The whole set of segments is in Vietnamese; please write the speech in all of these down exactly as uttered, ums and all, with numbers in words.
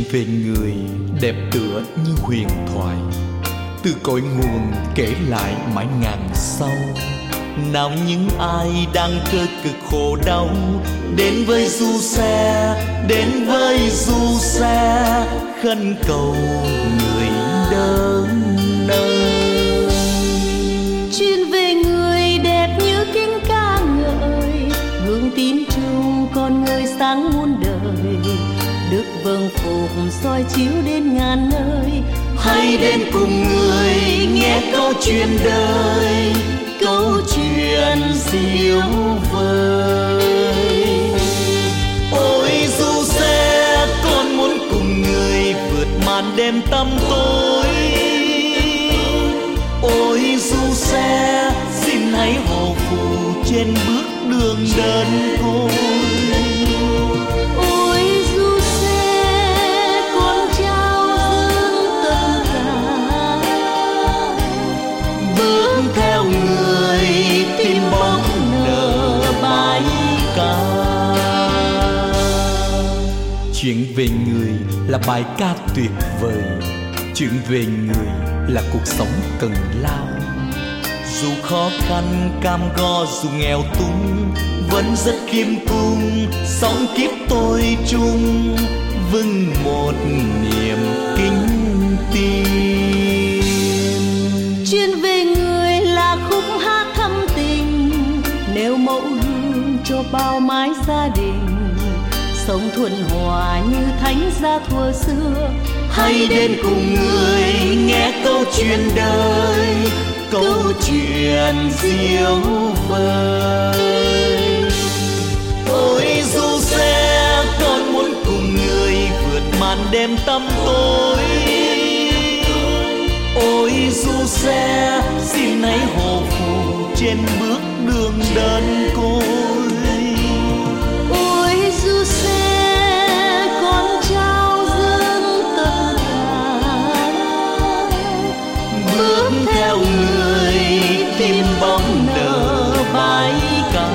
về người đẹp tựa như huyền thoại, từ cội nguồn kể lại mãi ngàn sau. Nào những ai đang cơ cực khổ đau, đến với du xe, đến với du xe, khấn cầu người đớn nơi. Chuyên về người đẹp như kinh ca ngợi, gương tín trung con người sáng muôn đời. Đức vâng phục soi chiếu đến ngàn nơi, hãy đến cùng người nghe câu chuyện đời, câu chuyện diệu vời. Ôi du xe, con muốn cùng người vượt màn đêm tăm tối. Ôi du xe, xin hãy hộ phù trên bước đường đơn côi. Chuyện về người là bài ca tuyệt vời, chuyện về người là cuộc sống cần lao. Dù khó khăn cam go, dù nghèo túng, vẫn rất khiêm cung, sống kiếp tôi chung, vững một niềm kính tin. Chuyện về người là khúc hát thâm tình, nêu mẫu gương cho bao mái gia đình, sống thuận hòa như thánh gia thuở xưa. Hãy đến cùng người nghe câu chuyện đời, câu chuyện diệu vời. Ôi du xe, con muốn cùng người vượt màn đêm tăm tối. Ôi du xe, xin hãy hộ phù trên bước đường đơn côi. Theo người tìm bóng nở bãi ca.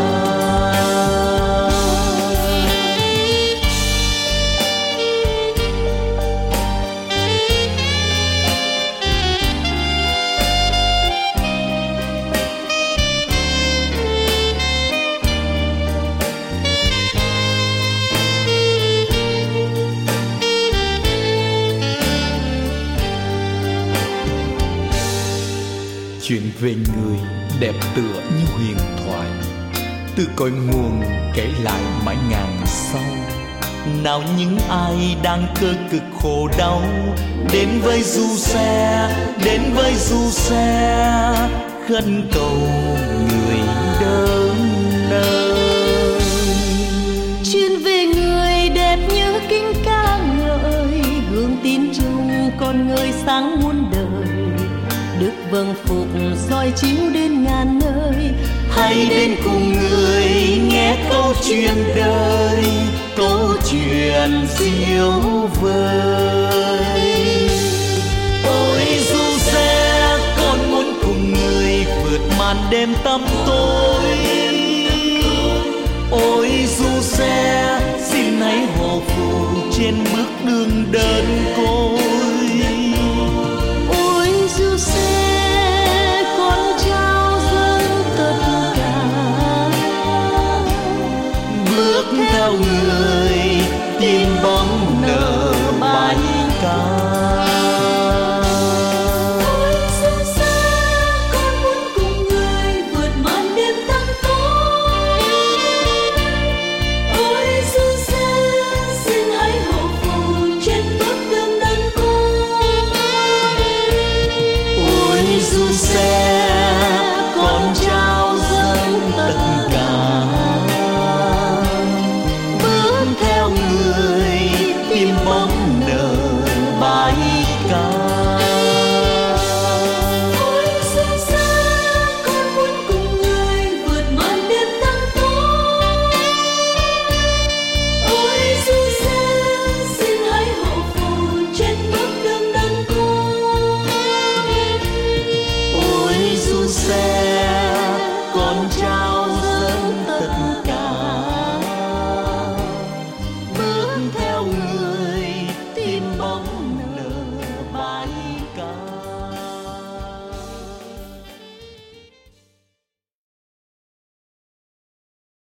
Chuyện về người đẹp tựa như huyền thoại, từ cội nguồn kể lại mãi ngàn sau. Nào những ai đang cơ cực khổ đau, đến với du xe, đến với du xe, khấn cầu người đớn nơi. Chuyện về người đẹp như kinh ca ngợi, gương tín trung con người sáng muôn đời. Đức vâng phục soi chiếu đến ngàn nơi, hãy đến cùng người nghe câu chuyện đời, câu chuyện diệu vời. Ôi du xe, con muốn cùng người vượt màn đêm tăm tối.